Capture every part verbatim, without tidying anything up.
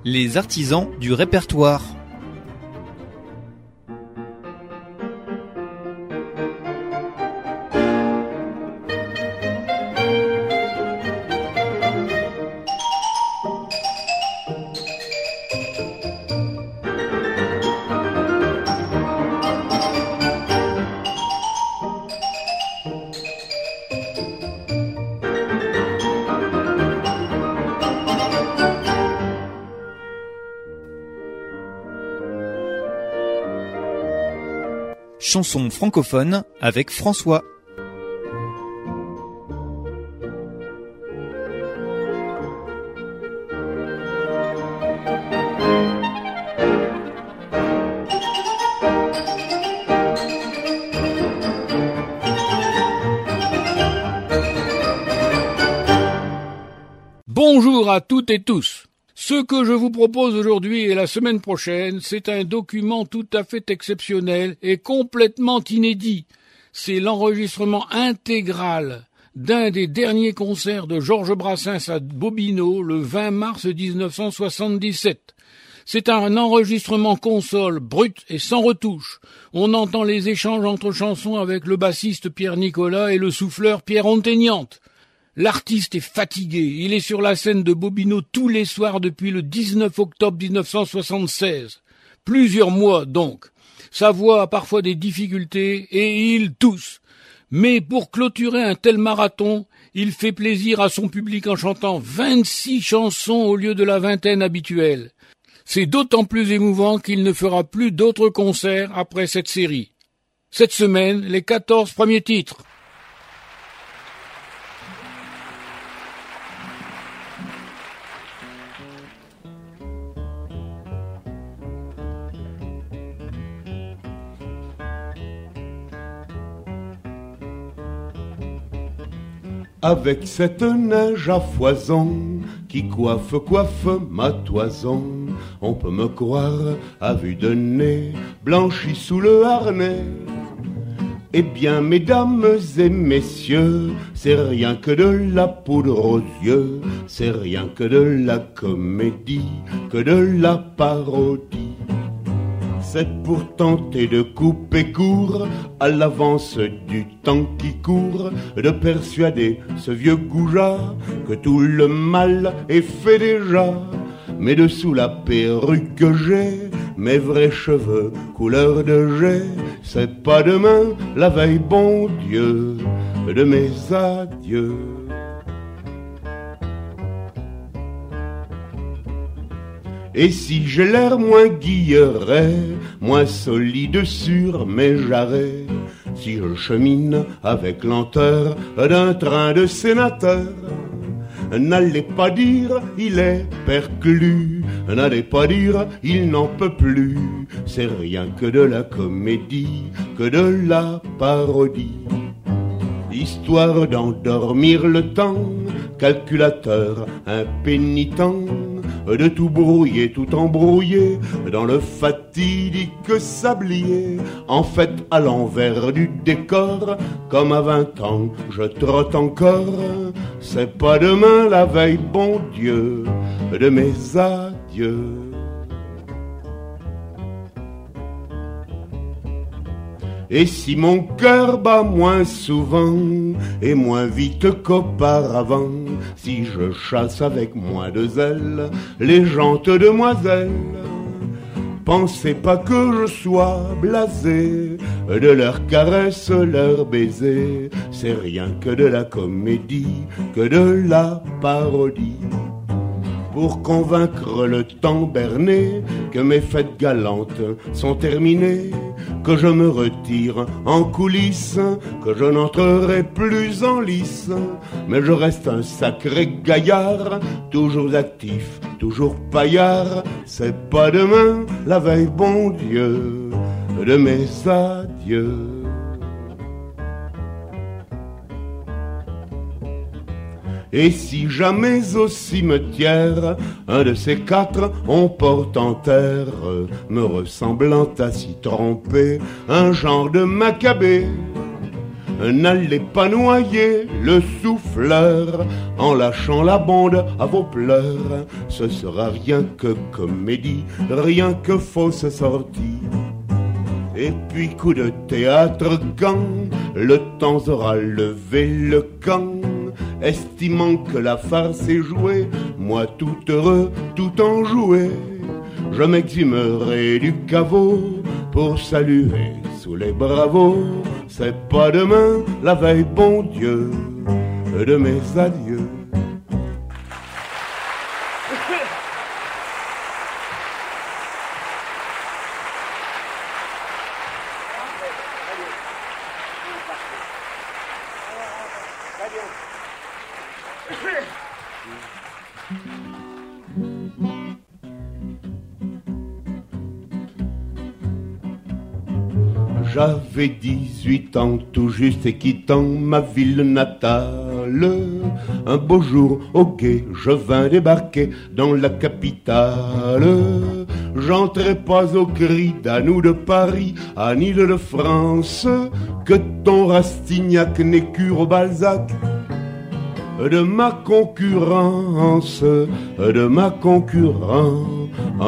Les artisans du répertoire. Chanson francophone avec François. Bonjour à toutes et tous. Ce que je vous propose aujourd'hui et la semaine prochaine, c'est un document tout à fait exceptionnel et complètement inédit. C'est l'enregistrement intégral d'un des derniers concerts de Georges Brassens à Bobino le vingt mars dix-neuf cent soixante-dix-sept. C'est un enregistrement console, brut et sans retouche. On entend les échanges entre chansons avec le bassiste Pierre Nicolas et le souffleur Pierre Onteignante. L'artiste est fatigué, il est sur la scène de Bobino tous les soirs depuis le dix-neuf octobre dix-neuf cent soixante-seize. Plusieurs mois donc. Sa voix a parfois des difficultés et il tousse. Mais pour clôturer un tel marathon, il fait plaisir à son public en chantant vingt-six chansons au lieu de la vingtaine habituelle. C'est d'autant plus émouvant qu'il ne fera plus d'autres concerts après cette série. Cette semaine, les quatorze premiers titres. Avec cette neige à foison qui coiffe, coiffe ma toison, on peut me croire à vue de nez, blanchi sous le harnais. Eh bien, mesdames et messieurs, c'est rien que de la poudre aux yeux, c'est rien que de la comédie, que de la parodie. C'est pour tenter de couper court à l'avance du temps qui court, de persuader ce vieux goujat que tout le mal est fait déjà. Mais dessous la perruque que j'ai, mes vrais cheveux couleur de jet, c'est pas demain la veille, bon Dieu, de mes adieux. Et si j'ai l'air moins guilleret, moins solide sur mes jarrets, si je chemine avec lenteur d'un train de sénateur, n'allez pas dire il est perclus, n'allez pas dire il n'en peut plus, c'est rien que de la comédie, que de la parodie. Histoire d'endormir le temps, calculateur impénitent, de tout brouiller, tout embrouiller dans le fatidique sablier. En fait, à l'envers du décor, comme à vingt ans, je trotte encore. C'est pas demain la veille, bon Dieu, de mes adieux. Et si mon cœur bat moins souvent et moins vite qu'auparavant, si je chasse avec moins de zèle les gentes demoiselles, pensez pas que je sois blasé de leurs caresses, leurs baisers, c'est rien que de la comédie, que de la parodie. Pour convaincre le temps berné que mes fêtes galantes sont terminées, que je me retire en coulisses, que je n'entrerai plus en lice, mais je reste un sacré gaillard, toujours actif, toujours paillard, c'est pas demain la veille, bon Dieu, de mes adieux. Et si jamais au cimetière, un de ces quatre on porte en terre, me ressemblant à s'y tromper, un genre de Maccabée, n'allez pas noyer le souffleur en lâchant la bande à vos pleurs. Ce sera rien que comédie, rien que fausse sortie. Et puis coup de théâtre quand le temps aura levé le camp, estimant que la farce est jouée, moi tout heureux, tout enjoué, je m'exhumerai du caveau pour saluer sous les bravos. C'est pas demain, la veille, bon Dieu, de mes adieux. J'avais dix-huit ans, tout juste et quittant ma ville natale. Un beau jour, au guet, je vins débarquer dans la capitale. J'entrais pas au cri d'Anne ou de Paris, à Île-de-France, que ton Rastignac n'écure au Balzac. De ma concurrence, de ma concurrence.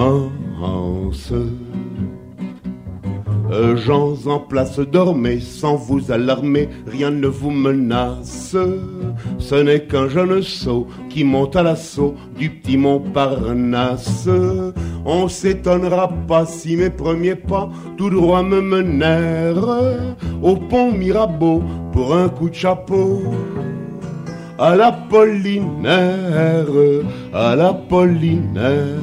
Gens en place, dormez sans vous alarmer, rien ne vous menace. Ce n'est qu'un jeune sot qui monte à l'assaut du petit Montparnasse. On s'étonnera pas si mes premiers pas tout droit me menèrent au pont Mirabeau pour un coup de chapeau. À l'Apollinaire, à l'Apollinaire.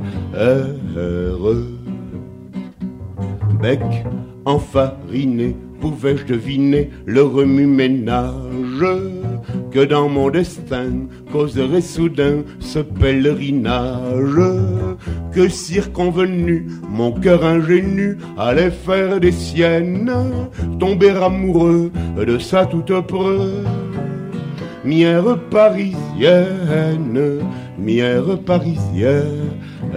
Bec enfariné, pouvais-je deviner le remue-ménage que dans mon destin causerait soudain ce pèlerinage, que circonvenu mon cœur ingénu allait faire des siennes, tomber amoureux de sa toute preux. Mière parisienne, mière parisienne.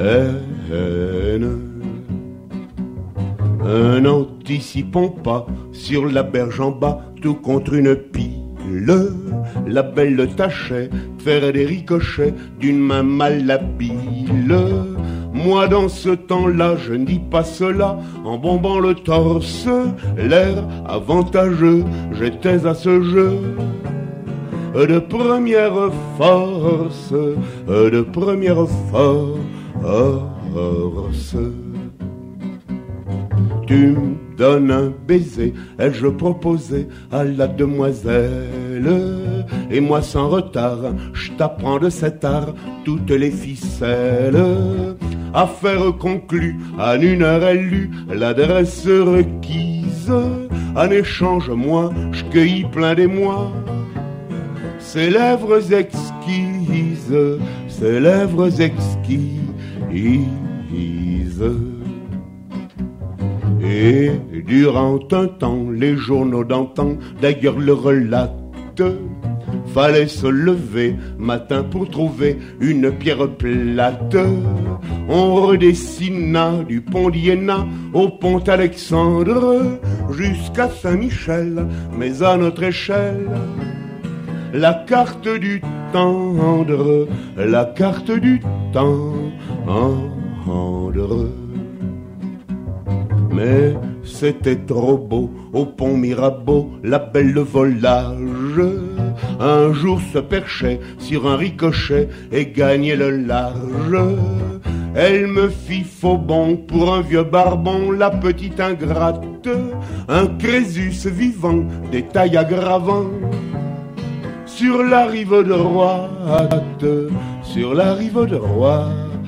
Un anticipant pas sur la berge en bas, tout contre une pile. La belle tâchait de faire des ricochets d'une main malhabile. Moi dans ce temps-là, je ne dis pas cela en bombant le torse. L'air avantageux, j'étais à ce jeu de première force, de première force. Tu me donnes un baiser, ai-je proposé à la demoiselle, et moi sans retard, je t'apprends de cet art toutes les ficelles. Affaire conclue, en une heure elle lut l'adresse requise. En échange, moi, je cueillis plein d'émoi ses lèvres exquises, ses lèvres exquises. Et durant un temps, les journaux d'antan d'ailleurs le relatent, fallait se lever matin pour trouver une pierre plate. On redessina du pont d'Iéna au pont Alexandre jusqu'à Saint-Michel, mais à notre échelle, la carte du tendre, la carte du tendre. Mais c'était trop beau, au pont Mirabeau, la belle volage. Un jour se perchait sur un ricochet et gagnait le large. Elle me fit faux bond pour un vieux barbon, la petite ingrate. Un Crésus vivant, détail aggravant. Sur la rive droite, sur la rive droite.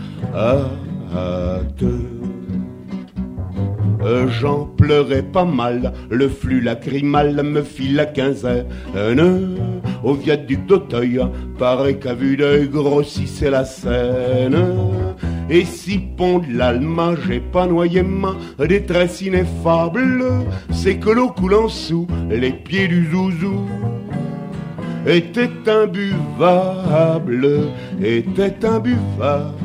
J'en pleurais pas mal, le flux lacrymal me fit la quinzaine. Au viaduc d'Auteuil, paraît qu'à vue d'œil grossissait la Seine. Et si pont de l'Alma, j'ai pas noyé ma détresse ineffable, c'est que l'eau coulant sous les pieds du zouzou était imbuvable, était imbuvable.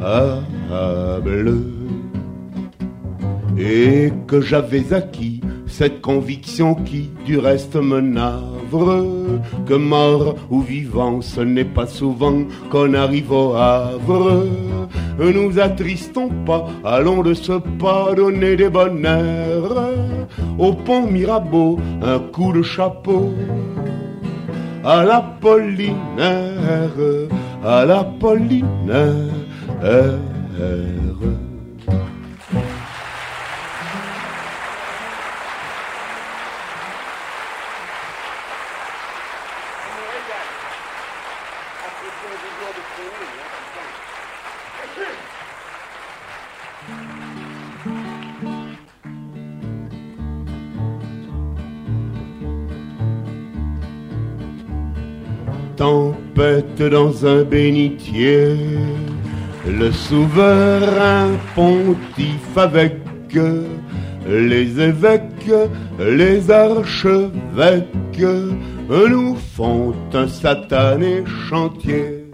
Et que j'avais acquis cette conviction qui du reste me navre, que mort ou vivant ce n'est pas souvent qu'on arrive au Havre. Nous attristons pas, allons de ce pas donner des bonheurs au pont Mirabeau, un coup de chapeau à l'Apollinaire, à l'Apollinaire. Tempête dans un bénitier, le souverain pontife avec les évêques, les archevêques nous font un satané chantier.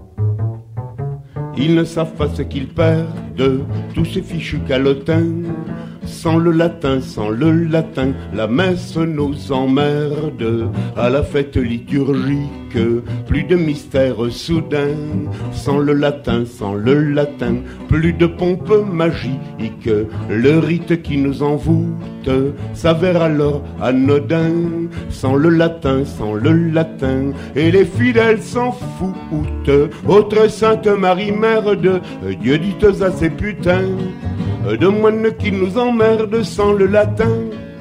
Ils ne savent pas ce qu'ils perdent, tous ces fichus calotins. Sans le latin, sans le latin, la messe nous emmerde. À la fête liturgique, plus de mystère soudain. Sans le latin, sans le latin, plus de pompe magique. Le rite qui nous envoûte s'avère alors anodin. Sans le latin, sans le latin, et les fidèles s'en foutent. Autre Sainte Marie, mère de Dieu, dites à ces putains de moines qui nous emmerdent sans le latin.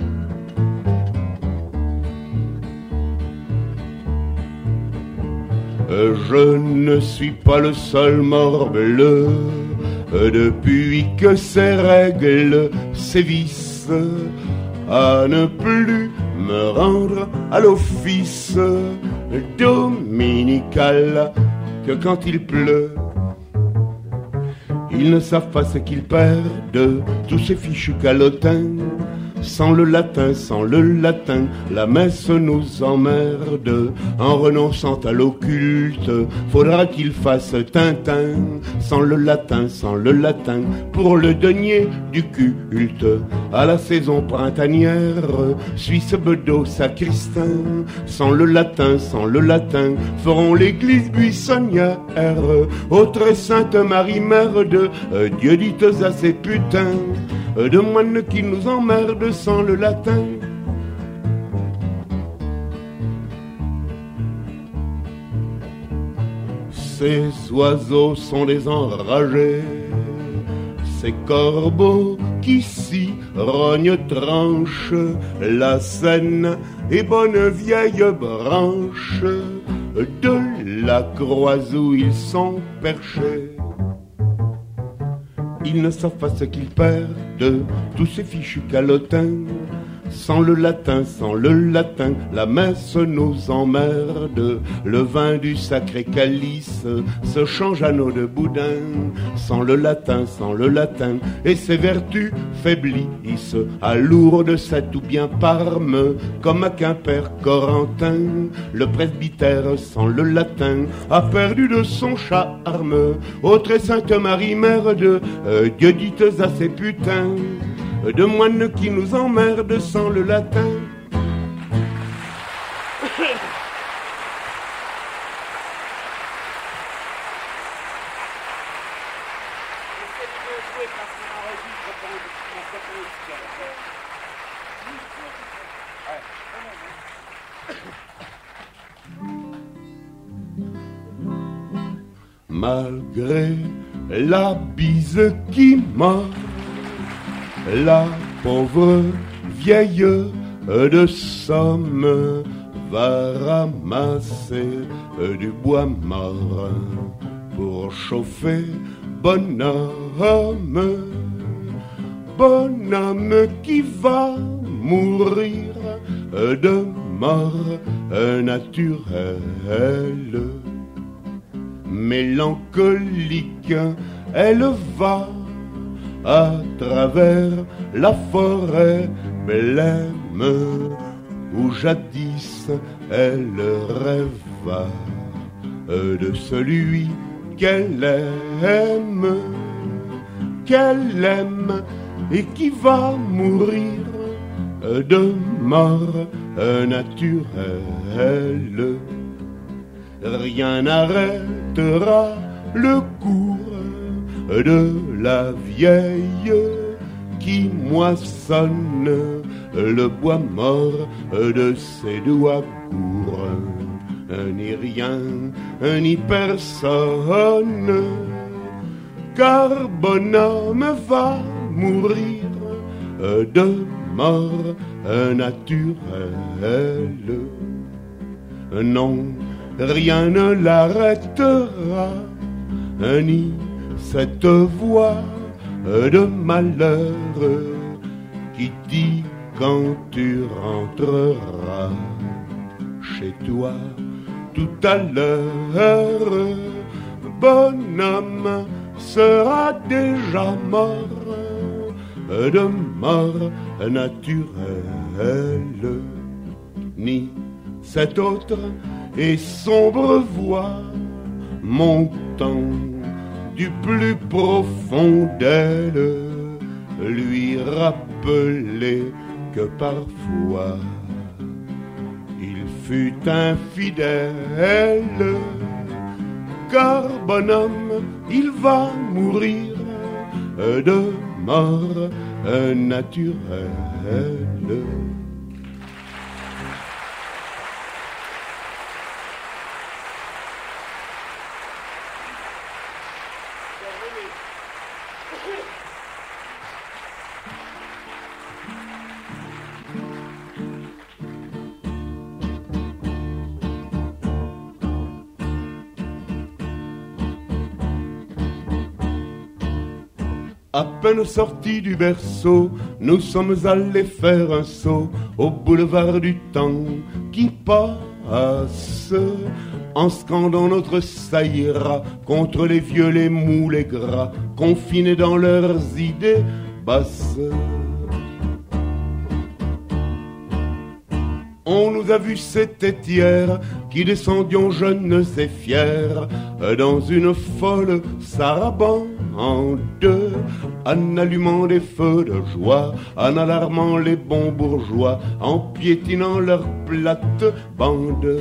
Je ne suis pas le seul morbleu depuis que ces règles sévissent à ne plus me rendre à l'office dominical que quand il pleut. Ils ne savent pas ce qu'ils perdent, tous ces fichus calotins. Sans le latin, sans le latin, la messe nous emmerde. En renonçant à l'occulte, faudra qu'ils fassent Tintin. Sans le latin, sans le latin, pour le denier du culte. À la saison printanière, Suisse, Bedeau, Sacristain. Sans le latin, sans le latin, feront l'église buissonnière. Autre Sainte Marie, mère de Dieu, dites à ces putains de moines qui nous emmerdent sans le latin. Ces oiseaux sont des enragés, ces corbeaux qui s'y rognent tranchent la saine et bonne vieille branche de la croix où ils sont perchés. Ils ne savent pas ce qu'ils perdent, tous ces fichus calotins. Sans le latin, sans le latin, la messe nous emmerde. Le vin du sacré calice se change à eau de boudin. Sans le latin, sans le latin, et ses vertus faiblissent à Lourdes, Sète ou bien Parme, comme à Quimper, Corentin. Le presbytère, sans le latin, a perdu de son charme. Autre Sainte Marie, mère de euh, Dieu, dites à ces putains de moines qui nous emmerdent sans le latin. Malgré la bise qui m'a, la pauvre vieille de Somme va ramasser du bois marin pour chauffer bonhomme, bonhomme qui va mourir de mort naturelle. Mélancolique, elle va à travers la forêt blême où jadis elle rêva de celui qu'elle aime, qu'elle aime et qui va mourir de mort naturelle. Rien n'arrêtera le cours de la vieille qui moissonne le bois mort de ses doigts courts. Ni rien, ni personne, car bonhomme va mourir de mort naturelle. Non, rien ne l'arrêtera, ni cette voix de malheur qui dit quand tu rentreras chez toi tout à l'heure, bonhomme sera déjà mort de mort naturelle. Ni cette autre et sombre voix montant du plus profond d'elle lui rappeler que parfois il fut infidèle, car bonhomme il va mourir de mort naturelle. À peine sortis du berceau, nous sommes allés faire un saut au boulevard du temps qui passe, en scandant notre ça ira contre les vieux, les mous, les gras, confinés dans leurs idées basses. On nous a vus, c'était hier, qui descendions jeunes et fiers, dans une folle sarabande, en allumant des feux de joie, en alarmant les bons bourgeois, en piétinant leurs plates-bandes.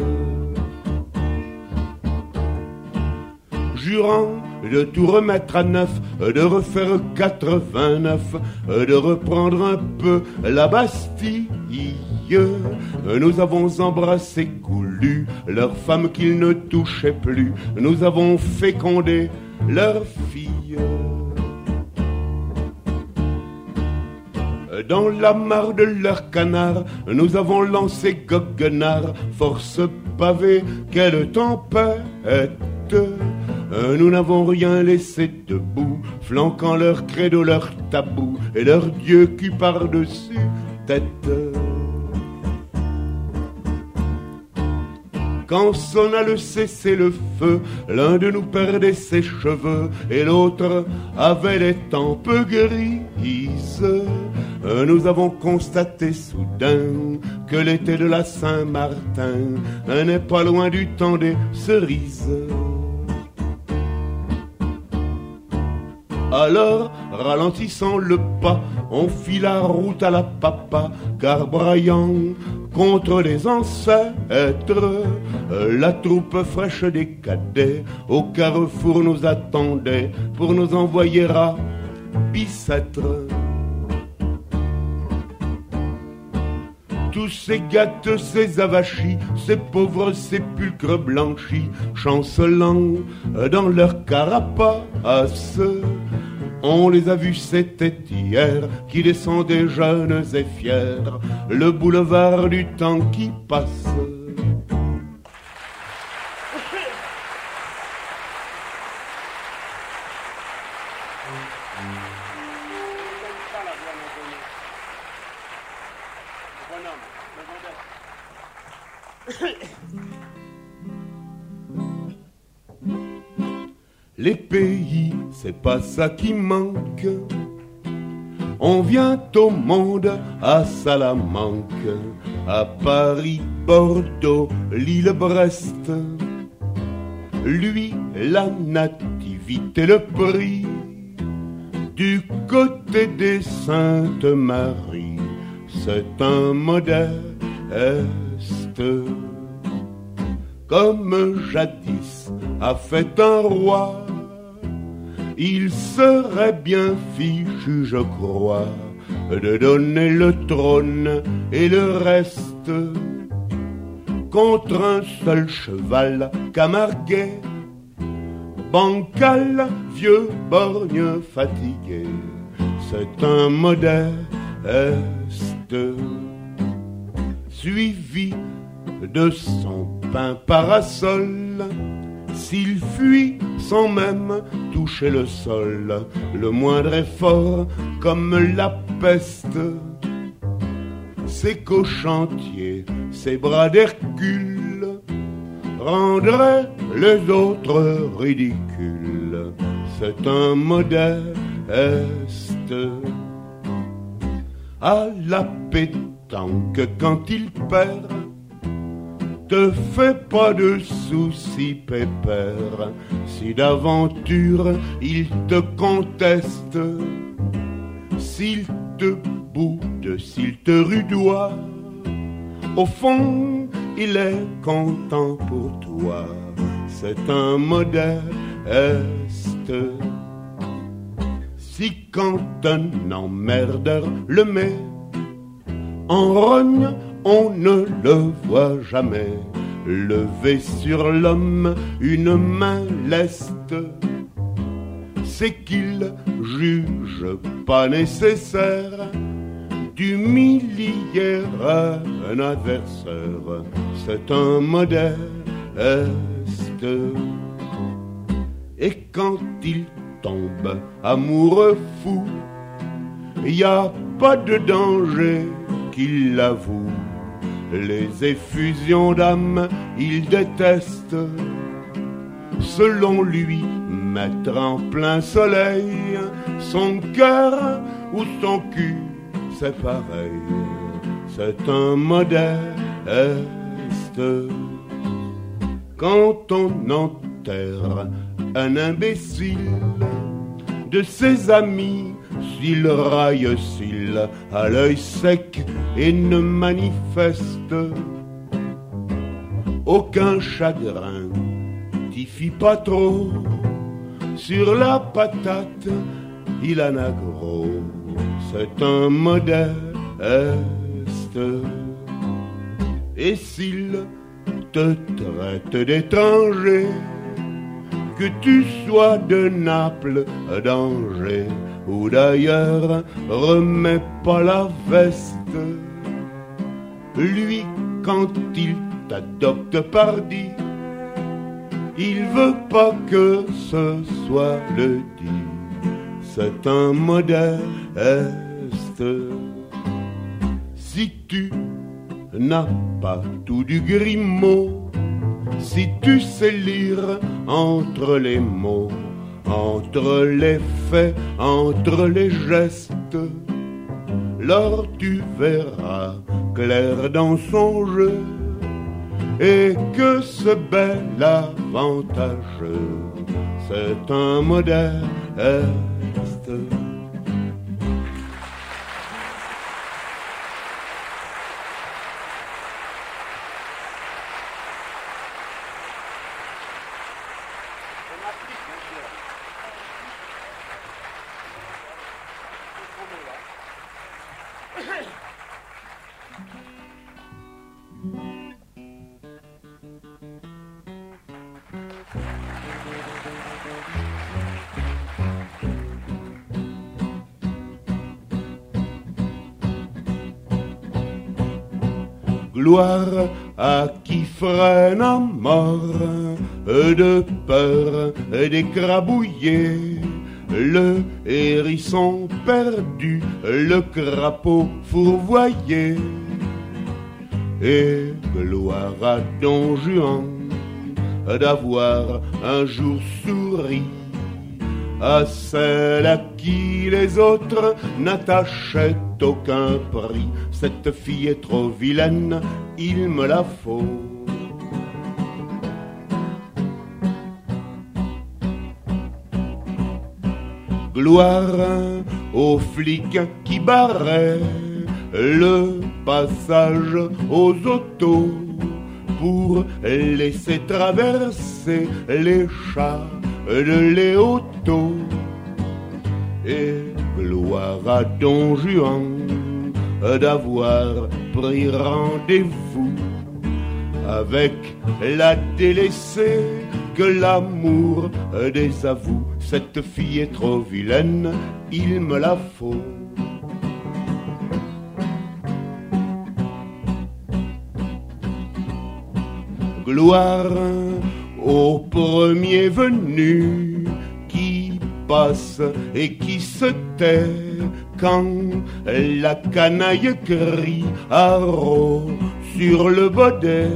Jurant de tout remettre à neuf, de refaire quatre-vingt-neuf, de reprendre un peu la Bastille. Nous avons embrassé coulu leurs femmes qu'ils ne touchaient plus. Nous avons fécondé leurs filles. Dans la mare de leurs canards, nous avons lancé goguenard. Force pavée, quelle tempête! Nous n'avons rien laissé debout, flanquant leur credo, leur tabou, et leur Dieu qui par-dessus tête. Quand sonna le cessez-le-feu, l'un de nous perdait ses cheveux et l'autre avait les tempes grises. Nous avons constaté soudain que l'été de la Saint-Martin n'est pas loin du temps des cerises. Alors, ralentissant le pas, on fit la route à la papa, car braillant contre les ancêtres, la troupe fraîche des cadets au carrefour nous attendait pour nous envoyer à Bicêtre. Tous ces gâtes, ces avachis, ces pauvres sépulcres blanchis, chancelant dans leur carapace. On les a vus, c'était hier, qui descendaient jeunes et fiers, le boulevard du temps qui passe. Les pays, c'est pas ça qui manque. On vient au monde à Salamanque, à Paris, Bordeaux, Lille, Brest. Lui, la nativité, le prix du côté des Saintes Maries, c'est un modeste. Comme jadis a fait un roi, il serait bien fichu, je crois, de donner le trône et le reste contre un seul cheval camarguais, bancal, vieux, borgne, fatigué. C'est un modeste suivi de son pain parasol. S'il fuit sans même toucher le sol, le moindre effort comme la peste, c'est qu'au chantier, ses bras d'Hercule rendraient les autres ridicules. C'est un modeste à la pétanque quand il perd. Te fais pas de soucis, pépère, si d'aventure il te conteste, s'il te boude, s'il te rudoie, au fond il est content pour toi. C'est un modeste. Si quand un emmerdeur le met en rogne, on ne le voit jamais lever sur l'homme une main leste. C'est qu'il juge pas nécessaire d'humilier un adversaire. C'est un modeste. Et quand il tombe amoureux fou, y a pas de danger qu'il l'avoue. Les effusions d'âme, il déteste. Selon lui, mettre en plein soleil son cœur ou son cul, c'est pareil. C'est un modeste. Quand on enterre un imbécile, de ses amis, s'il raille, s'il a l'œil sec et ne manifeste aucun chagrin, t'y fie pas trop, sur la patate, il en a gros. C'est un modeste. Et s'il te traite d'étranger, que tu sois de Naples, d'Angers ou d'ailleurs, remets pas la veste. Lui, quand il t'adopte pardi, il veut pas que ce soit le dit. C'est un modeste. Si tu n'as pas tout du Grimaud, si tu sais lire entre les mots, entre les faits, entre les gestes, lors tu verras clair dans son jeu, et que ce bel avantageux, c'est un modeste. Gloire à qui freine à mort de peur d'écrabouiller le hérisson perdu, le crapaud fourvoyé. Et gloire à Don Juan d'avoir un jour souri à celle à qui les autres n'attachaient aucun prix. Cette fille est trop vilaine, il me la faut. Gloire aux flics qui barraient le passage aux autos pour laisser traverser les chats de Léoto. Et gloire à Don Juan d'avoir pris rendez-vous avec la délaissée que l'amour désavoue. Cette fille est trop vilaine, il me la faut. Gloire au premier venu qui passe et qui se tait quand la canaille crie haro sur le baudet.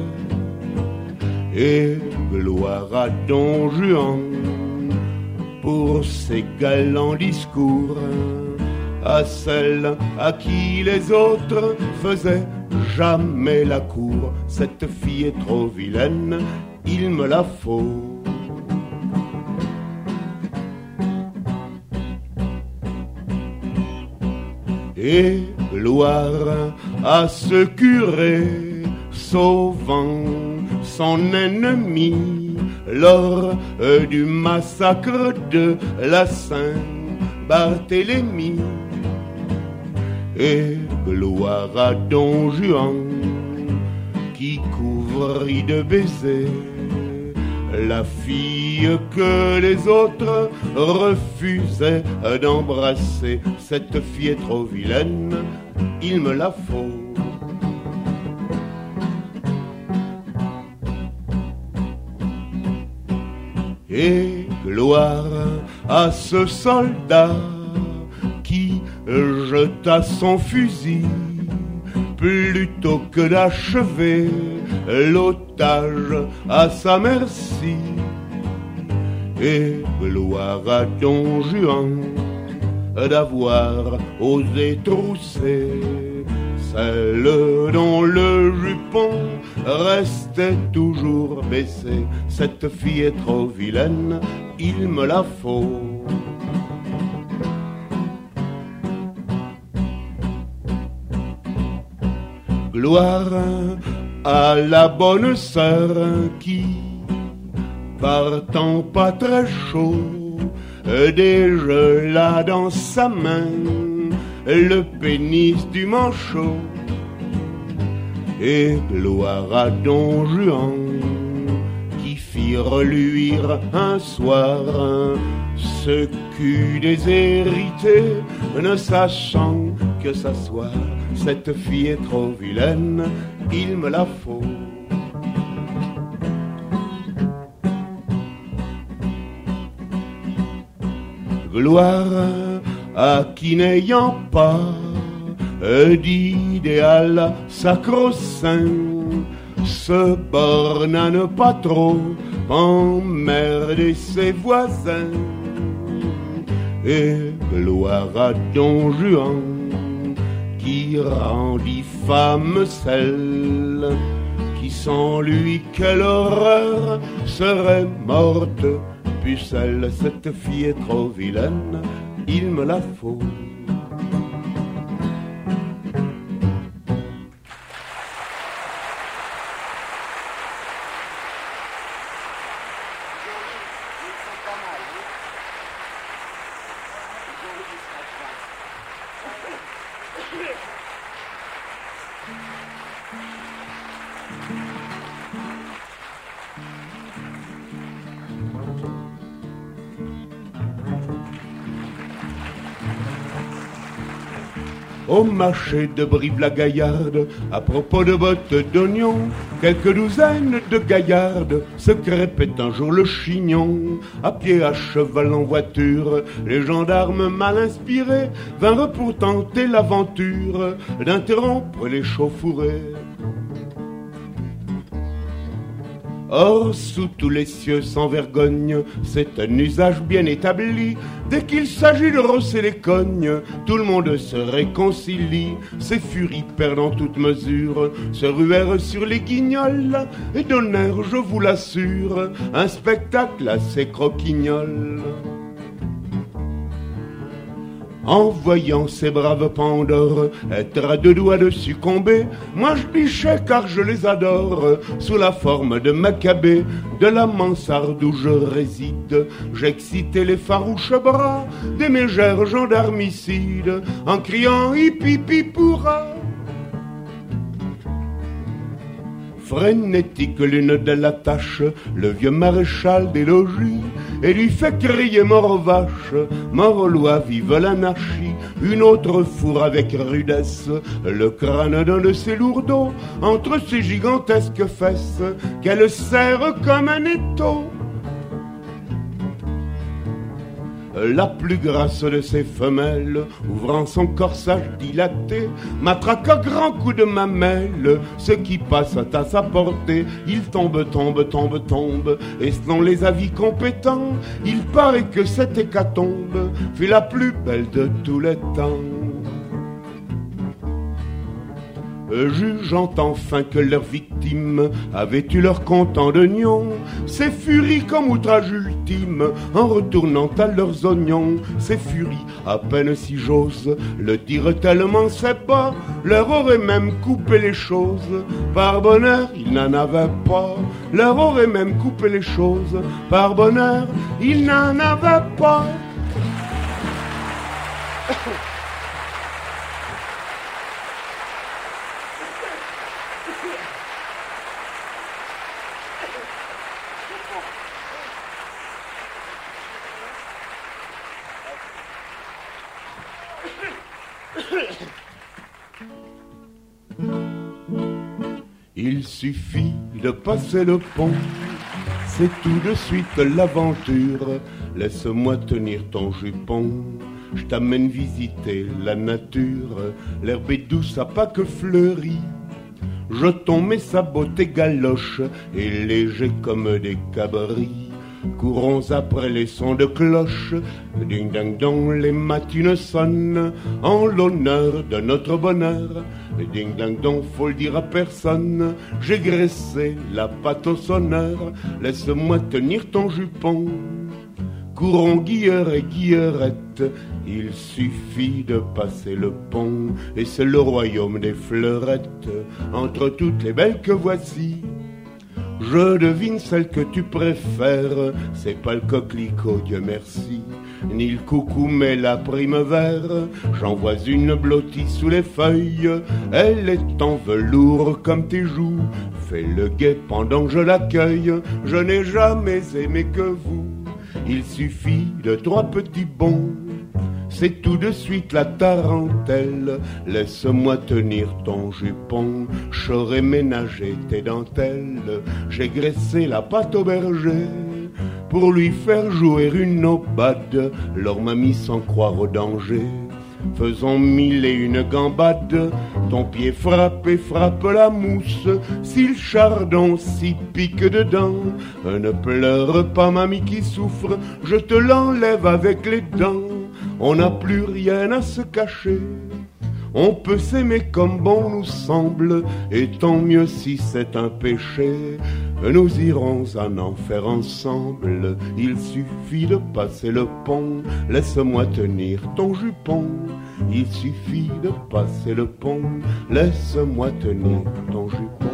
Et gloire à Don Juan pour ses galants discours, à celle à qui les autres faisaient jamais la cour. Cette fille est trop vilaine, il me la faut. Et gloire à ce curé sauvant son ennemi lors du massacre de la Saint-Barthélemy. Et gloire à Don Juan qui couvrit de baisers la fille que les autres refusaient d'embrasser. Cette fille est trop vilaine, il me la faut. Et gloire à ce soldat qui jeta son fusil plutôt que d'achever l'otage à sa merci. Et gloire à Don Juan d'avoir osé trousser celle dont le jupon restait toujours baissé. Cette fille est trop vilaine, il me la faut. Gloire à la bonne sœur qui, partant pas très chaud, dégela dans sa main le pénis du manchot. Et gloire à Don Juan qui fit reluire un soir ce cul déshérité, ne sachant que s'asseoir. Cette fille est trop vilaine, il me la faut. Gloire à qui n'ayant pas d'idéal sacro-saint se borne à ne pas trop emmerder ses voisins. Et gloire à Don Juan qui rendit femme celle qui sans lui quelle horreur serait morte pucelle. Cette fille est trop vilaine, il me la faut. Au marché de Brive-la-Gaillarde, à propos de bottes d'oignons, quelques douzaines de gaillardes se crêpaient un jour le chignon. À pied, à cheval, en voiture, les gendarmes mal inspirés vinrent pour tenter l'aventure d'interrompre les chauffourées. Or, sous tous les cieux sans vergogne, c'est un usage bien établi. Dès qu'il s'agit de rosser les cognes, tout le monde se réconcilie. Ces furies perdant toute mesure se ruèrent sur les guignols et donnèrent, je vous l'assure, un spectacle assez croquignol. En voyant ces braves pandores être à deux doigts de succomber, moi je bichais car je les adore, sous la forme de Maccabée, de la mansarde où je réside. J'excitais les farouches bras des mégères gendarmicides, en criant hip hip hip pourra. Frénétique l'une de la tâche, le vieux maréchal des logis, et lui fait crier mort aux vaches, mort aux lois, vive l'anarchie. Une autre fourre avec rudesse le crâne d'un de ses lourdeaux entre ses gigantesques fesses qu'elle serre comme un étau. La plus grasse de ses femelles, ouvrant son corsage dilaté, matraque à grands coups de mamelle ce qui passe à sa portée. Il tombe, tombe, tombe, tombe, et selon les avis compétents, il paraît que cette hécatombe fut la plus belle de tous les temps. Jugeant enfin que leurs victimes avaient eu leur comptant d'oignons, ces furies comme outrage ultime, en retournant à leurs oignons, ces furies, à peine si j'ose le dire tellement c'est pas, leur auraient même coupé les choses. Par bonheur, ils n'en avaient pas, leur auraient même coupé les choses. Par bonheur, ils n'en avaient pas. Il suffit de passer le pont, c'est tout de suite l'aventure. Laisse-moi tenir ton jupon, je t'amène visiter la nature. L'herbe est douce à pas que fleurie, jetons mes sabots, tes galoches, et légers comme des cabris. Courons après les sons de cloche, ding dang dong, les matines sonnent, en l'honneur de notre bonheur. Ding dang dong, faut le dire à personne, j'ai graissé la pâte au sonneur, laisse-moi tenir ton jupon. Courons guilleur et guillerette, il suffit de passer le pont, et c'est le royaume des fleurettes, entre toutes les belles que voici. Je devine celle que tu préfères, c'est pas le coquelicot, Dieu merci, ni le coucou mais la primevère. J'en vois une blottie sous les feuilles, elle est en velours comme tes joues. Fais le guet pendant que je l'accueille, je n'ai jamais aimé que vous. Il suffit de trois petits bonds, c'est tout de suite la tarentelle. Laisse-moi tenir ton jupon, j'aurais ménagé tes dentelles. J'ai graissé la pâte au berger pour lui faire jouer une aubade. Leur m'a mis sans croire au danger, faisons mille et une gambades. Ton pied frappe et frappe la mousse, si le chardon s'y pique dedans. Ne pleure pas mamie qui souffre, je te l'enlève avec les dents. On n'a plus rien à se cacher, on peut s'aimer comme bon nous semble, et tant mieux si c'est un péché. Nous irons en enfer ensemble, il suffit de passer le pont. Laisse-moi tenir ton jupon, il suffit de passer le pont. Laisse-moi tenir ton jupon.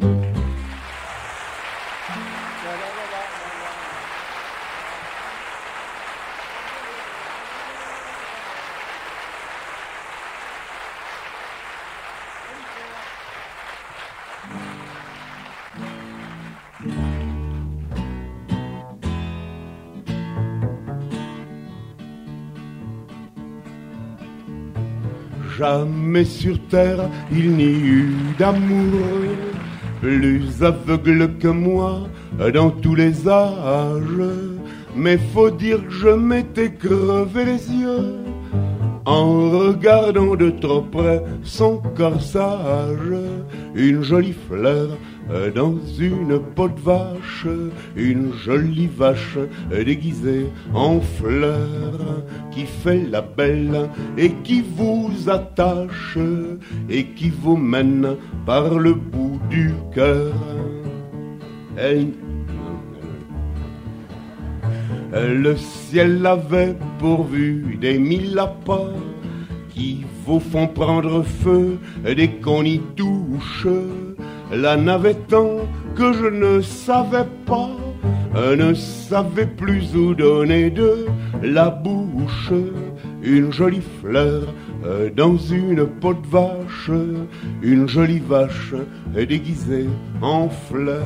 Jamais sur terre il n'y eut d'amour plus aveugle que moi dans tous les âges. Mais faut dire que je m'étais crevé les yeux en regardant de trop près son corsage. Une jolie fleur dans une peau de vache, une jolie vache déguisée en fleur, qui fait la belle et qui vous attache et qui vous mène par le bout du cœur. Elle le ciel avait pourvu des mille lapins qui vous font prendre feu dès qu'on y touche. La navette que je ne savais pas, ne savait plus où donner de la bouche. Une jolie fleur dans une peau de vache, une jolie vache déguisée en fleur,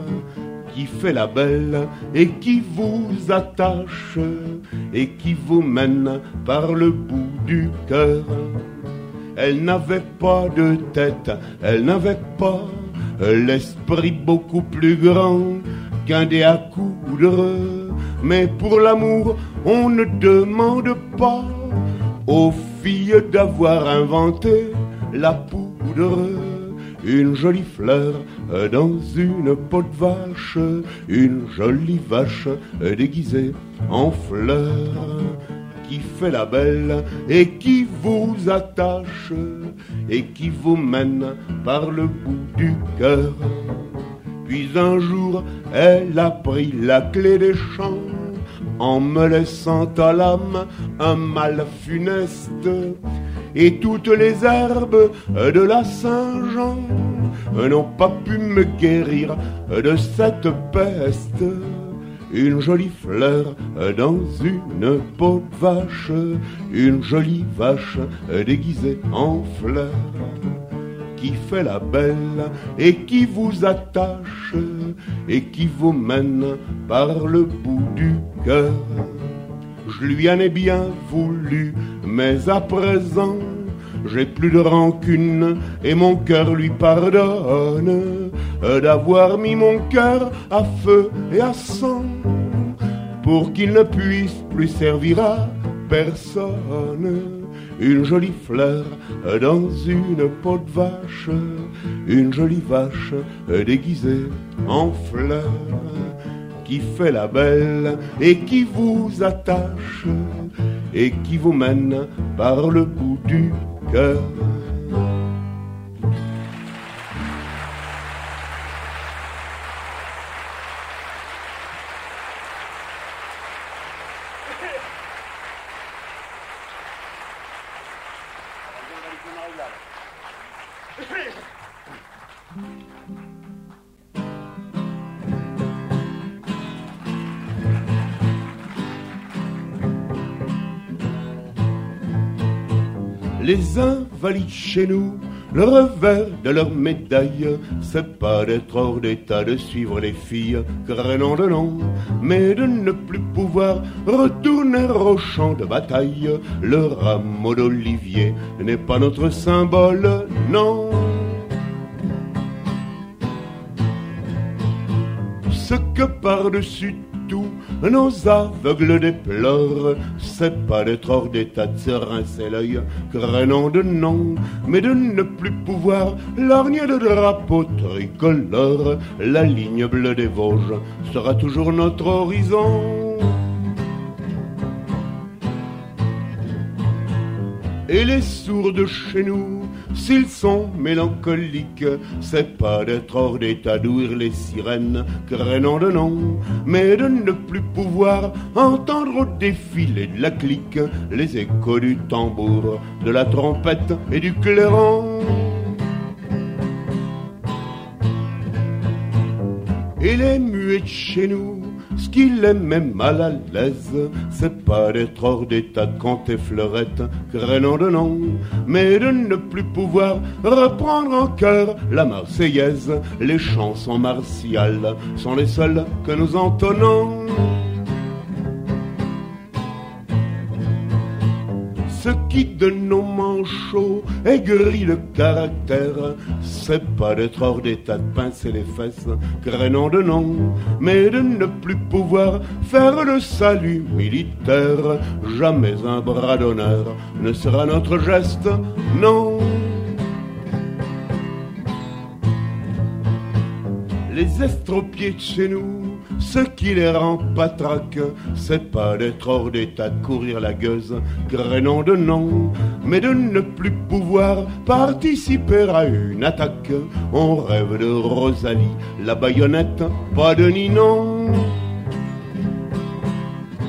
qui fait la belle et qui vous attache et qui vous mène par le bout du cœur. Elle n'avait pas de tête, elle n'avait pas l'esprit beaucoup plus grand qu'un dé à coudre, mais pour l'amour on ne demande pas aux filles d'avoir inventé la poudre. Une jolie fleur dans une peau de vache, une jolie vache déguisée en fleur, qui fait la belle et qui vous attache et qui vous mène par le bout du cœur. Puis un jour, elle a pris la clé des champs, en me laissant à l'âme un mal funeste. Et toutes les herbes de la Saint-Jean n'ont pas pu me guérir de cette peste. Une jolie fleur dans une peau de vache, une jolie vache déguisée en fleur, qui fait la belle et qui vous attache et qui vous mène par le bout du cœur. Je lui en ai bien voulu, mais à présent j'ai plus de rancune et mon cœur lui pardonne d'avoir mis mon cœur à feu et à sang pour qu'il ne puisse plus servir à personne. Une jolie fleur dans une peau de vache, une jolie vache déguisée en fleur, qui fait la belle et qui vous attache et qui vous mène par le bout du cœur. Les invalides chez nous, le revers de leur médaille, c'est pas d'être hors d'état de suivre les filles crénant de nom, mais de ne plus pouvoir retourner au champ de bataille. Le rameau d'olivier n'est pas notre symbole, non. Ce que par-dessus tout nos aveugles déplorent, c'est pas d'être hors d'état de se rincer l'œil, crénant de nom, mais de ne plus pouvoir lorgner de drapeau tricolore. La ligne bleue des Vosges sera toujours notre horizon. Et les sourds de chez nous, s'ils sont mélancoliques, c'est pas d'être hors d'état d'ouïr les sirènes crénant de nom, mais de ne plus pouvoir entendre au défilé de la clique les échos du tambour, de la trompette et du clairon. Et les muets de chez nous, ce qui les met mal à l'aise, c'est pas d'être hors d'état de compter fleurette, crénant de nom, mais de ne plus pouvoir reprendre en cœur la Marseillaise. Les chansons martiales sont les seules que nous entonnons. Ce qui de nos manchots aigrit le caractère, c'est pas d'être hors d'état de pincer les fesses, crénant de nom, mais de ne plus pouvoir faire le salut militaire. Jamais un bras d'honneur ne sera notre geste, non. Les estropiés de chez nous, ce qui les rend patraques, c'est pas d'être hors d'état de courir la gueuse, crénant de nom, mais de ne plus pouvoir participer à une attaque. On rêve de Rosalie, la baïonnette, pas de Ninon.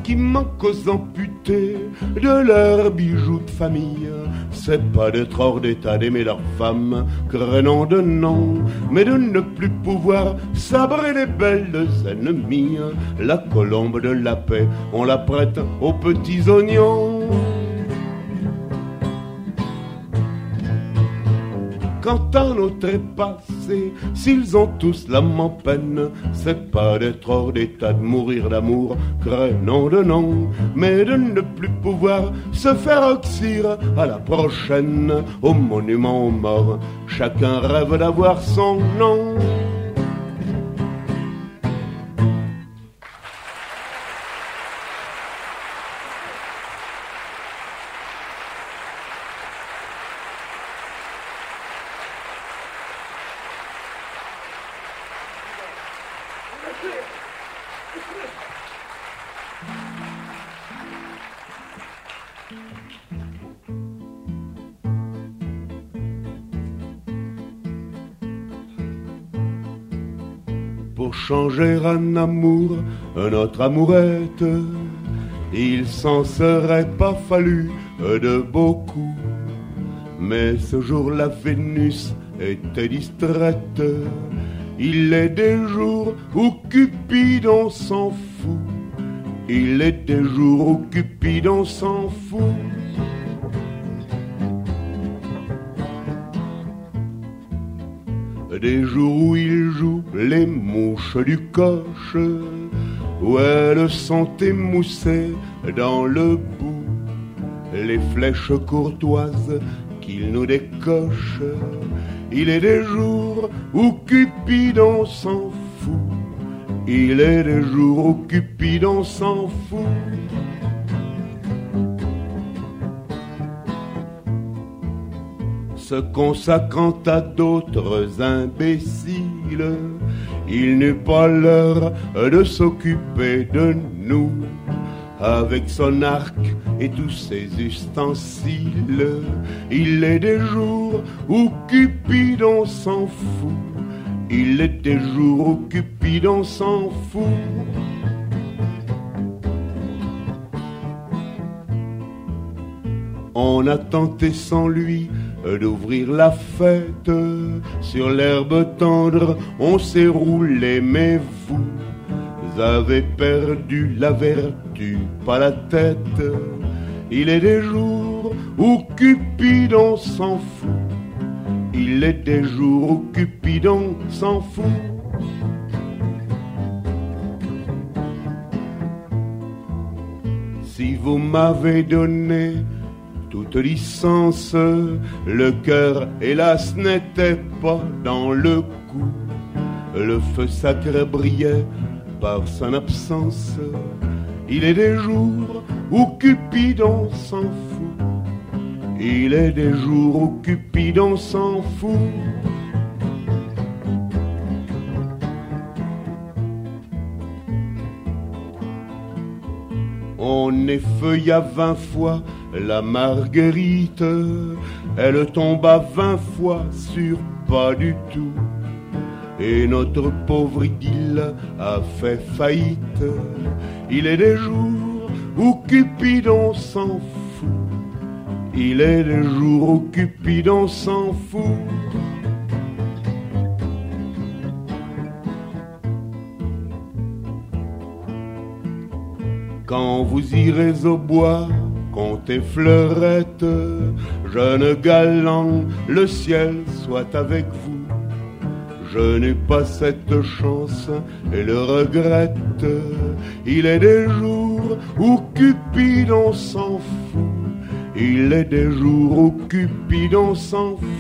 qui manquent aux amputés de leurs bijoux de famille. C'est pas d'être hors d'état d'aimer leur femme, craignant de non, mais de ne plus pouvoir sabrer les belles ennemies. La colombe de la paix, on la prête aux petits oignons. Quant à nos trépassés, s'ils ont tous l'âme en peine, c'est pas d'être hors d'état de mourir d'amour, craignant de non, mais de ne plus pouvoir se faire oxyre à la prochaine. Au monument aux morts, chacun rêve d'avoir son nom. Pour changer un amour, un autre amourette, il s'en serait pas fallu de beaucoup. Mais ce jour-là, Vénus était distraite. Il est des jours où Cupidon s'en fout. Il est des jours où Cupidon s'en fout. Des jours où il joue les mouches du coche, où elles sont émoussées dans le bout, les flèches courtoises qu'il nous décoche. Il est des jours où Cupidon s'en fout. Il est des jours où Cupidon s'en fout. Se consacrant à d'autres imbéciles, il n'est pas l'heure de s'occuper de nous. Avec son arc et tous ses ustensiles, il est des jours où Cupidon s'en fout. Il est des jours où Cupidon s'en fout. On a tenté sans lui d'ouvrir la fête. Sur l'herbe tendre, on s'est roulé, mais vous avez perdu la vertu, pas la tête. Il est des jours où Cupidon s'en fout. Il est des jours où Cupidon s'en fout. Si vous m'avez donné toute licence, le cœur, hélas, n'était pas dans le coup. Le feu sacré brillait par son absence. Il est des jours où Cupidon s'en fout. Il est des jours où Cupidon s'en fout. On effeuilla vingt fois la marguerite, elle tomba vingt fois sur pas du tout. Et notre pauvre idylle a fait faillite. Il est des jours où Cupidon s'en fout. Il est des jours où Cupidon s'en fout. Quand vous irez au bois, comptez fleurettes, jeune galant, le ciel soit avec vous. Je n'ai pas cette chance et le regrette. Il est des jours où Cupidon s'en fout. Il est des jours où Cupidon s'en fout.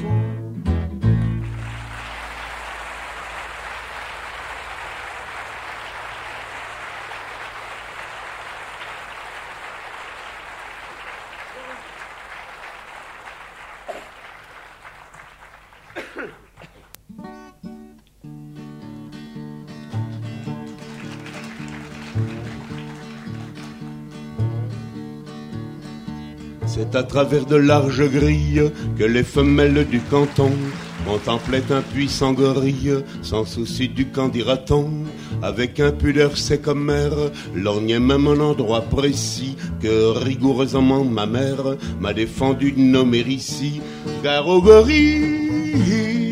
C'est à travers de larges grilles que les femelles du canton contemplait un puissant gorille, sans souci du qu'en dira-t-on, avec impudeur c'est comme mer, lorgnait même un endroit précis, que rigoureusement ma mère m'a défendu de nommer ici, car au gorille,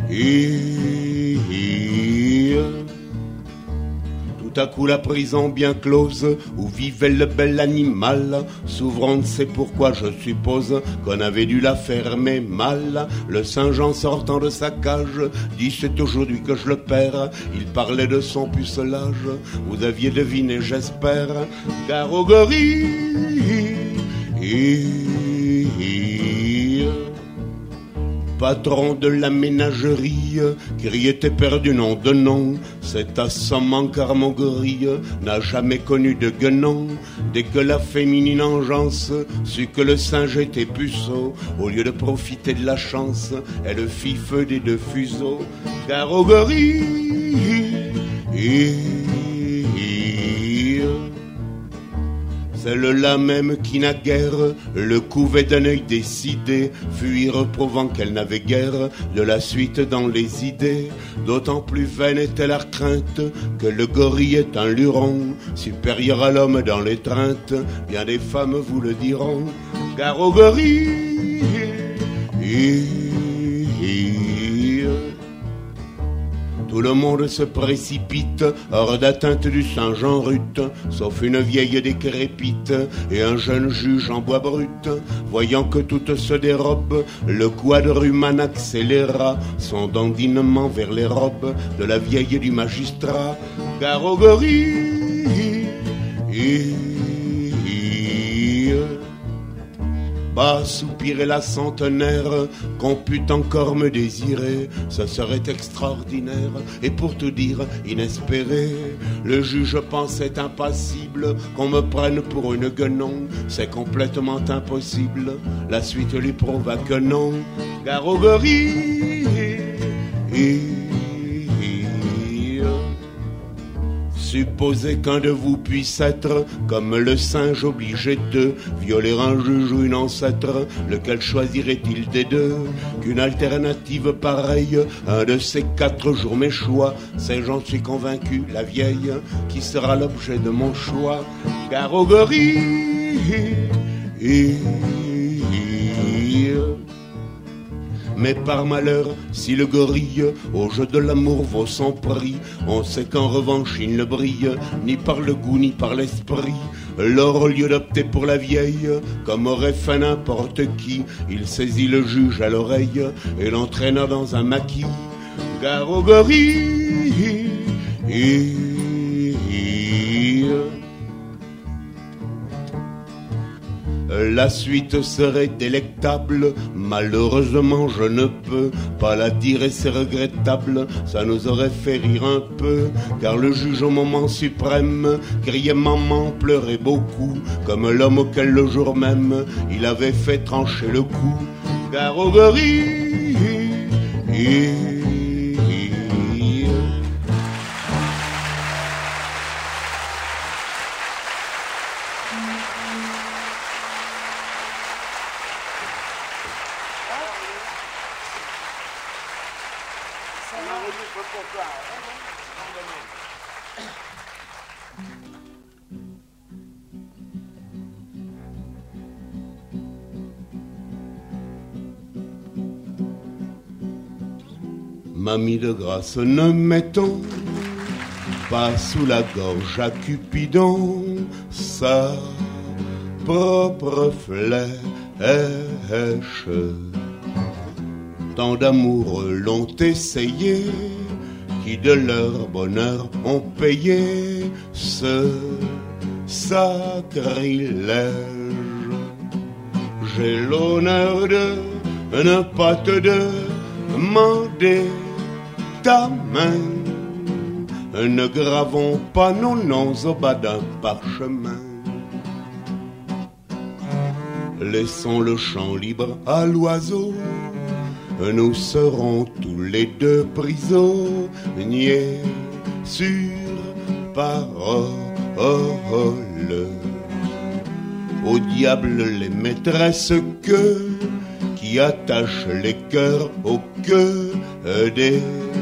tout à coup la prison bien close où vivait le bel animal s'ouvrant, c'est pourquoi je suppose qu'on avait dû la fermer mal. Le Saint-Jean sortant de sa cage dit c'est aujourd'hui que je le perds. Il parlait de son pucelage, vous aviez deviné j'espère, car au gorille patron de la ménagerie, qui était perdu nom de nom, c'est assommant car mon gorille n'a jamais connu de guenon. Dès que la féminine engeance sut que le singe était puceau, au lieu de profiter de la chance, elle fit feu des deux fuseaux, car au gorille celle-là même qui naguère le couvait d'un œil décidé, fut reprouvant qu'elle n'avait guère de la suite dans les idées. D'autant plus vaine était la crainte que le gorille est un luron, supérieur à l'homme dans l'étreinte, bien des femmes vous le diront, car au gorille tout le monde se précipite hors d'atteinte du Saint-Jean rute, sauf une vieille décrépite et un jeune juge en bois brut. Voyant que tout se dérobe, le quadrumane accéléra son dandinement vers les robes de la vieille du magistrat, car au gorille bas soupirait la centenaire, qu'on pût encore me désirer, ce serait extraordinaire, et pour tout dire, inespéré. Le juge pensait impassible, qu'on me prenne pour une guenon, c'est complètement impossible, la suite lui prouva que non, car au gorille supposez qu'un de vous puisse être comme le singe obligé de violer un juge ou une ancêtre, lequel choisirait-il des deux? Qu'une alternative pareille, un de ces quatre jours mes choix, c'est j'en suis convaincu la vieille qui sera l'objet de mon choix, car au gorille mais par malheur, si le gorille au jeu de l'amour vaut son prix, on sait qu'en revanche il ne brille ni par le goût ni par l'esprit. Lors au lieu d'opter pour la vieille, comme aurait fait n'importe qui, il saisit le juge à l'oreille et l'entraîna dans un maquis, car au gorille la suite serait délectable, malheureusement je ne peux pas la dire et c'est regrettable, ça nous aurait fait rire un peu, car le juge au moment suprême criait maman, pleurait beaucoup, comme l'homme auquel le jour même il avait fait trancher le cou, car au gorille Mamie de grâce, ne mettons pas sous la gorge à Cupidon sa propre flèche. Tant d'amoureux l'ont essayé, qui de leur bonheur ont payé ce sacrilège. J'ai l'honneur de ne pas te demander ta main, ne gravons pas nos noms au bas d'un parchemin. Laissons le champ libre à l'oiseau, nous serons tous les deux prisonniers sur parole. Au diable les maîtresses que qui attachent les cœurs au que des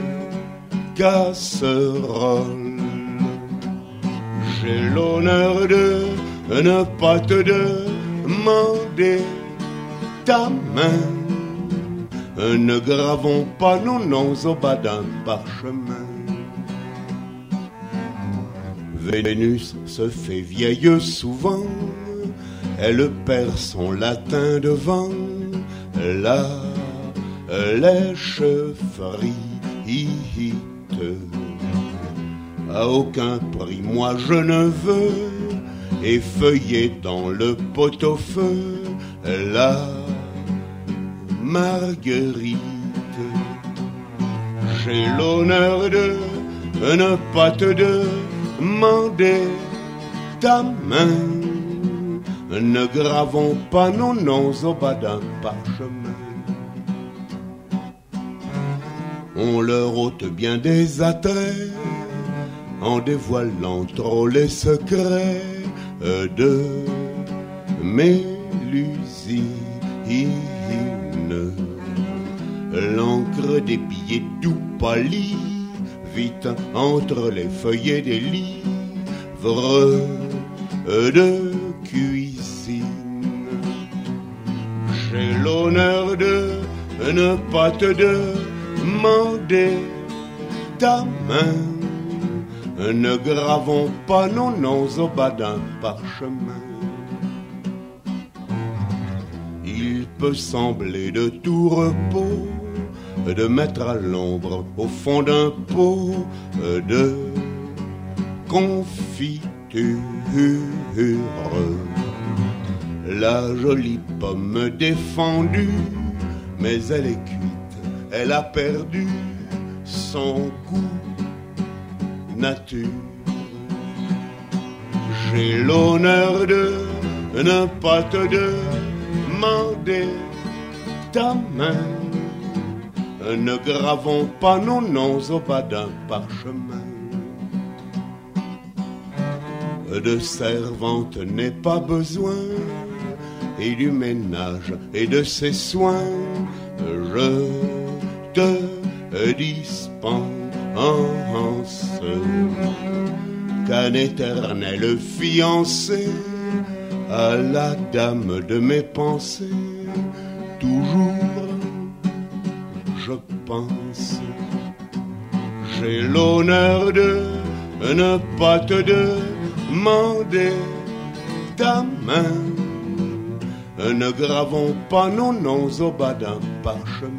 casseroles. J'ai l'honneur de ne pas te demander ta main. Ne gravons pas nos noms au bas d'un parchemin. Vénus se fait vieille souvent, elle perd son latin devant la lèche frite. À aucun prix moi je ne veux effeuiller dans le pot-au-feu la marguerite. J'ai l'honneur de ne pas te demander ta main. Ne gravons pas nos noms au bas d'un parchemin. On leur ôte bien des attraits en dévoilant trop les secrets de Mélusine. L'encre des billets tout pâlit vite entre les feuillets des livres de cuisine. J'ai l'honneur de ne pas te demander ta main. Ne gravons pas nos noms au bas d'un parchemin. Il peut sembler de tout repos de mettre à l'ombre au fond d'un pot de confiture la jolie pomme défendue, mais elle est cuite, elle a perdu son goût nature. J'ai l'honneur de ne pas te demander ta main. Ne gravons pas nos noms au bas d'un parchemin. De servante n'est pas besoin, et du ménage et de ses soins, je te dispense. Qu'un éternel fiancé à la dame de mes pensées, toujours je pense. J'ai l'honneur de ne pas te demander ta main. Ne gravons pas nos noms au bas d'un parchemin.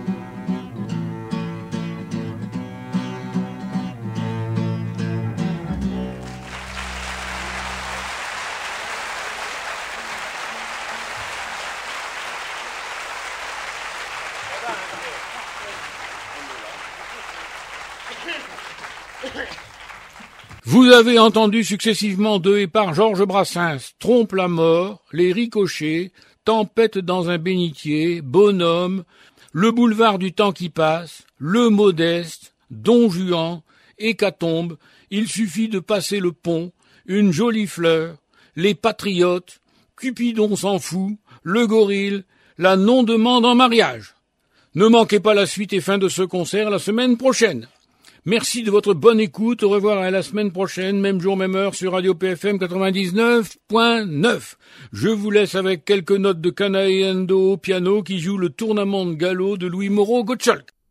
Vous avez entendu successivement de et par Georges Brassens, Trompe la mort, Les ricochets, Tempête dans un bénitier, Bonhomme, Le boulevard du temps qui passe, Le modeste, Don Juan, Hécatombe, Il suffit de passer le pont, Une jolie fleur, Les patriotes, Cupidon s'en fout, Le gorille, La non-demande en mariage. Ne manquez pas la suite et fin de ce concert la semaine prochaine. Merci de votre bonne écoute. Au revoir à la semaine prochaine, même jour, même heure sur Radio P F M quatre-vingt-dix-neuf point neuf. Je vous laisse avec quelques notes de Canae Endo au piano qui joue le tournement de galop de Louis Moreau Gottschalk.